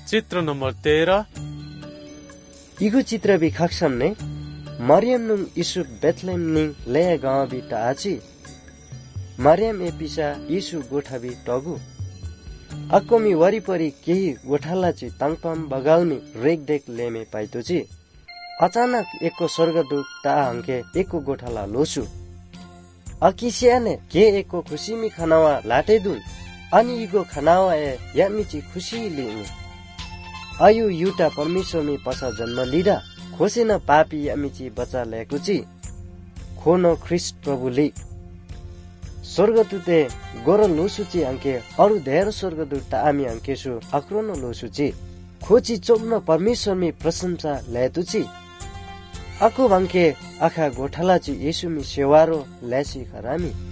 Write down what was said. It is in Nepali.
चित्र number 13 Igu chitra bi khaksamne Mariam nung Isu Bethlehem ning Leia gawa bi taachi Mariam episa Isu गोठा bi टगु अक्कोमी वरिपरि केही गोठालाची ताङपाम बगाल्मी रेखदेख लेमे पाइतोची अचानक एको स्वर्गदूत ता हंके एको गोठाला लोसु अकिसियाने के एको खुसीमी खनावा लाटेदुन अनि इगो खनावा ए यामिची खुसी लिनु आयु युटा परमेश्वरमी पसा जन्म लिदा खोसेन पापी यामिची बच्चा ल्याकुची खोनो ख्रिस्ट प्रभुले स्वर्गदूते गोर लोसुची अंके अरु धेर स्वर्गदूत आमी अंकेसु आक्रोन लोसुची खोची चोम्न परमेश्वरमी प्रशंसा ल्यातुची अको भंके आखा गोठालाची येसुमी सेवारो ल्यासी खरामी